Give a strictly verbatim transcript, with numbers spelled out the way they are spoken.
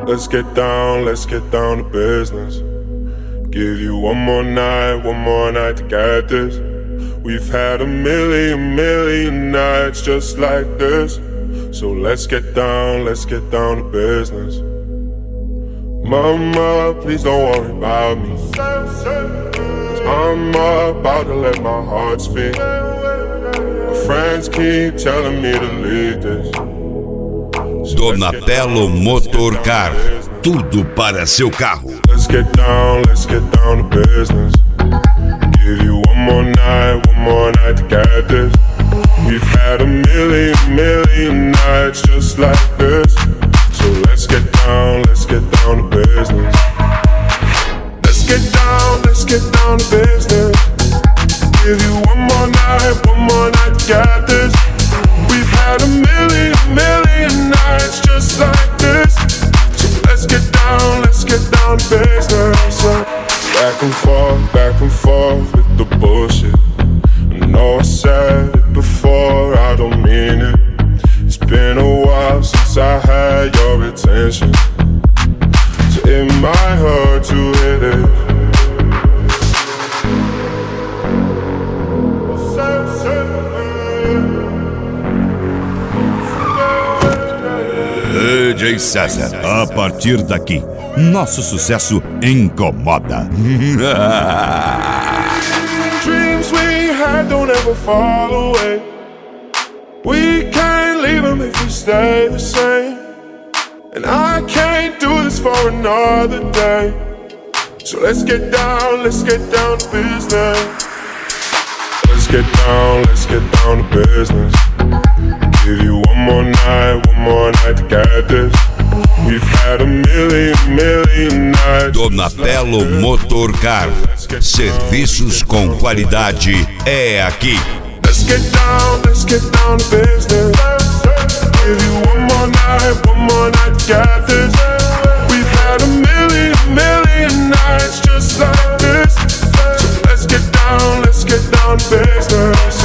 Let's get down, let's get down to business. Give you one more night, one more night to get this. We've had a million, million nights just like this. So let's get down, let's get down to business. Mama, please don't worry about me, 'cause I'm about to let my heart speak. My friends keep telling me to leave this. Donatello Motorcar, tudo para seu carro. Let's get down, let's get down to business. Give you one more night, one more night to get this. We've had a million, million nights just like this. So let's get down, let's get down to business. Let's get down, let's get down to business. Give you one more night, one more night to get this. We've had a million, million nights just like this. So let's get down, let's get down to business. Back and forth, back and forth with the bullshit. I know I said it before, I don't mean it. It's been a while since I had your attention, so it might hurt to hit it. D J César, a partir daqui, nosso sucesso incomoda. Dreams we had don't ever fall away. We can't leave them if we stay the same. And I can't do this for another day. So let's get down, let's get down to business. Let's get down, let's get down to business. Give you one more night, one more night to get this. We've had a million, million nights. Donatello Motorcar, serviços com qualidade é aqui. Let's get down, let's get down to business. Give you one more night, one more night to get this. We've had a million, million nights just like this. So let's get down, let's get down to business.